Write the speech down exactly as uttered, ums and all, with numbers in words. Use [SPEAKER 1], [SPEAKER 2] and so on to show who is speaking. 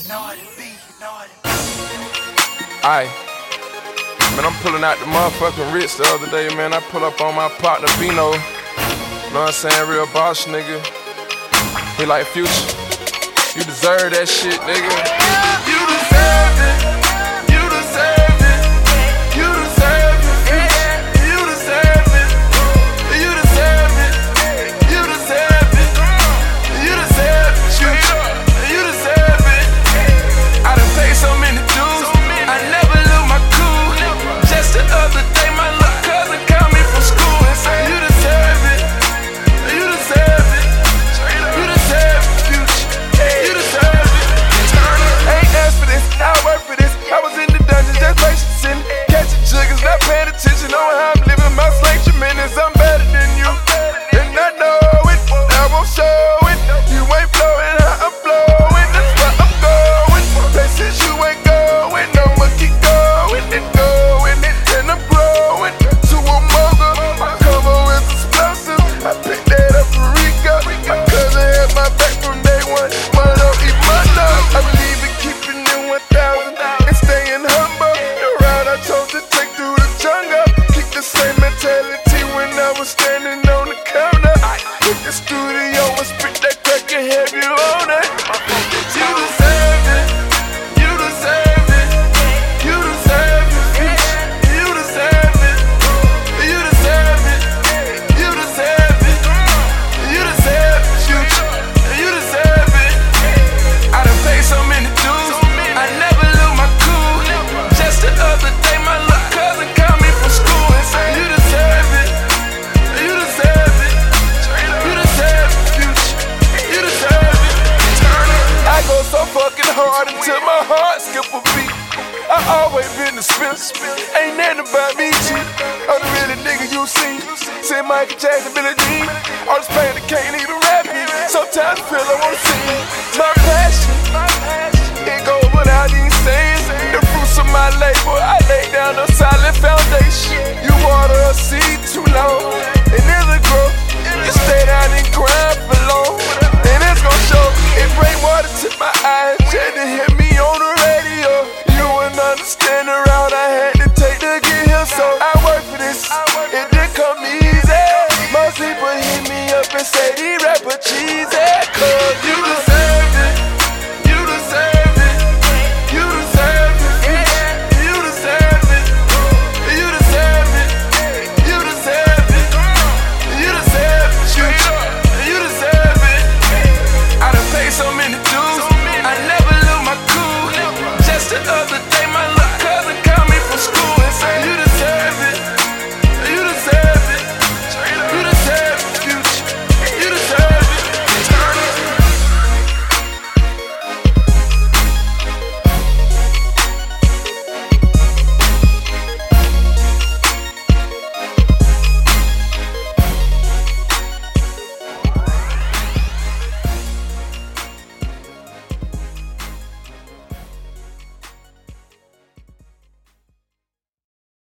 [SPEAKER 1] Aye. Man, I'm pulling out the motherfucking Ritz the other day, man. I pull up on my partner, Bino. You know what I'm saying? Real boss nigga. He like Future. You deserve that shit, nigga. You deserve it. You deserve it. You deserve it. You deserve it. You deserve it. You deserve it. You deserve it. You deserve it. I done paid so many dues. I never lose my cool. Just the other day, my little cousin called me from school and said, you deserve it. You deserve it. You deserve it, Future. You deserve it. I ain't asked for this, I work for this. I was in the dungeon, just patient, catching jiggers, not paying attention on how I'm living. My slave tremendous, I'm better than you. And I know it, I won't show it. You ain't flowing how I'm flowing. That's where I'm going. Places you ain't going, I'ma keep going and going it, and I'm growing to a mogul. My cover is explosive. I picked that up for Rico. My cousin had my back from day one. One don't eat my love. I believe in keeping it one thousand and staying humble. The route I chose to take through the jungle. Keep the same mentality when I was standing on the counter. Hit the studio and spit that crack and have you on it. You deserve it. You deserve it. You deserve it. You deserve it. You deserve it. You deserve it. You deserve it. Future. You deserve it. I done paid so many dues. I never lose my cool. Just the other day, my little cousin called me from school and said, you deserve it. You deserve it. You deserve it, Future. You deserve it. I go so fucking hard until my heart skip a beat. I always been the spin. Ain't nothing about me, G. I'm the really nigga you see. Say Michael Jackson, Billie Jean. All this pain, I can't even rap it. Sometimes I feel I wanna sing. My